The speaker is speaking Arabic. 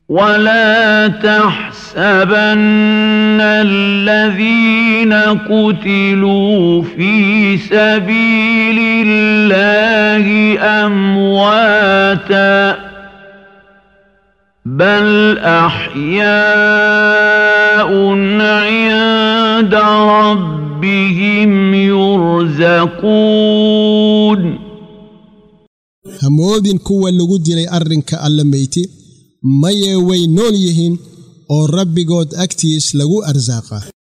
ولا تحسبن الذين قتلوا في سبيل الله أمواتا بل أحياء عند ربهم يرزقون همودين كوا لغو ديلي أرنك ألا ميتي ما يوي نول يهين أو ربي قد أكتيس لغو أرزاقه